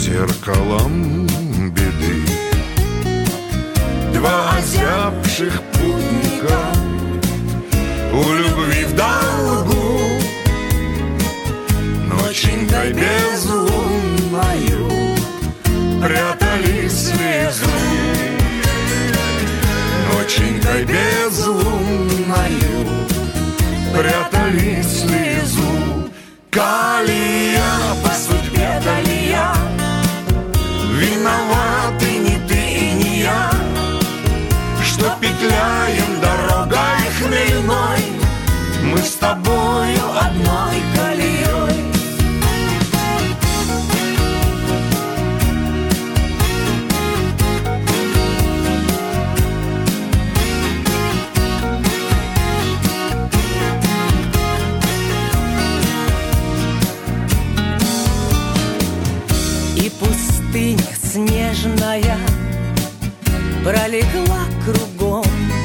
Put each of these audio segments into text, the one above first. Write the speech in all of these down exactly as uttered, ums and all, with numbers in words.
зеркалом беды. Два озябших путника у любви в долгу, ноченькой безлунною прятали слезу. Ноченькой безлунною прятали слезу. Калия, по судьбе далия, виноваты не ты и не я, что петляем дорогой хмельной, мы с тобою одной колеей. И пустыня снежная пролегла кругом,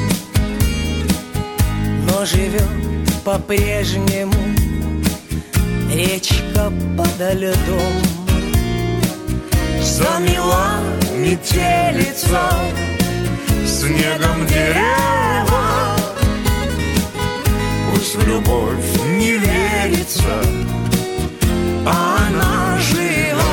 но живет по-прежнему речка подо льдом. Замела метелица снегом дерева, пусть в любовь не верится, а она жива.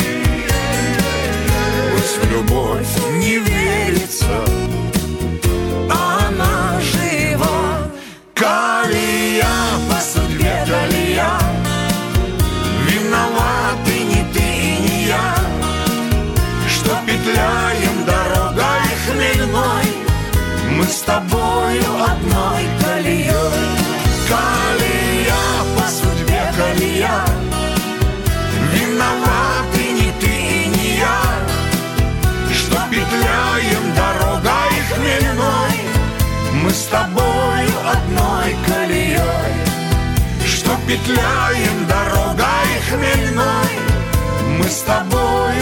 Пусть в любовь не верится, а она жива. Калия, по судьбе далия, виноваты не ты и не я, что петляем дорогой хмельной, мы с тобою одной колеей. Калия, по судьбе колея, виноваты не ты и не я, что петляем дорогой хмельной, мы с тобою одной колеей. Что петляем дорогой хмельной, мы с тобой